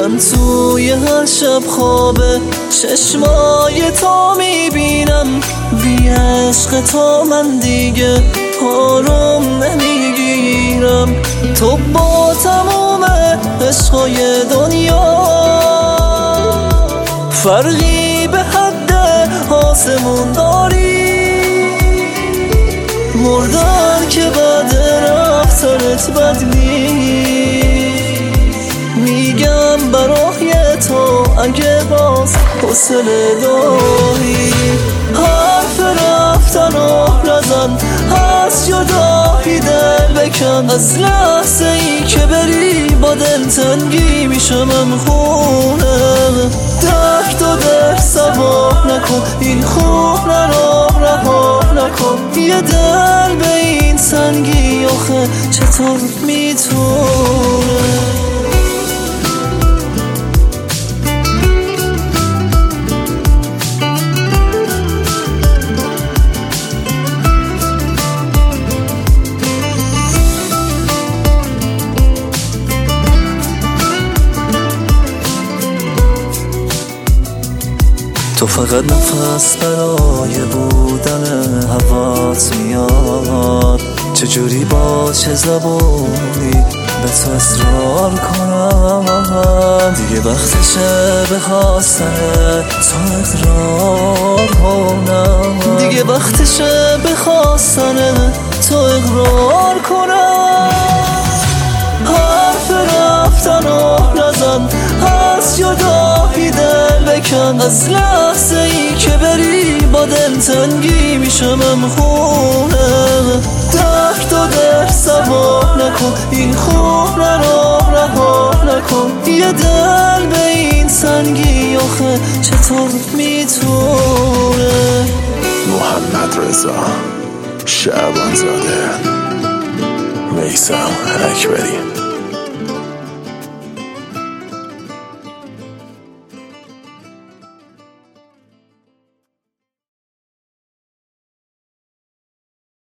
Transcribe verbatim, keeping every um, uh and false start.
من توی هر شب خواب چشمای تو میبینم، بی عشق تو من دیگه آروم نمیگیرم. تو با تموم عشقای دنیا فرقی به حد آسمون داری، مردن که بعد رفتنت بد نیست. میگم برای تو اگه باز حوصله داری، حرف رفتن و نزن، از جدایی دل بکن. از لحظه ای که بری با دل تنگی میشم خونه. درد و درد سوا نکن، این خون رو رها نکن. یه دل به این سنگی آخه چطور میتونه؟ تو فقط نفس برای بودن هوات میاد، چجوری با چه زبونی به تو اصرار کنم؟ دیگه وقتشه به خواستن تو اقرار کنم، دیگه وقتشه به خواستن تو اقرار کنم. حرف رفتن و نزن، از جدایی دل بکن. از لحظه ای که بری با دل تنگی میشم خونه. درد و درد سوا نکن، این خون رو رها نکن. یه دل به این سنگی آخه چطور میتونه؟ محمد رضا شعبان زاده، میثم اکبری.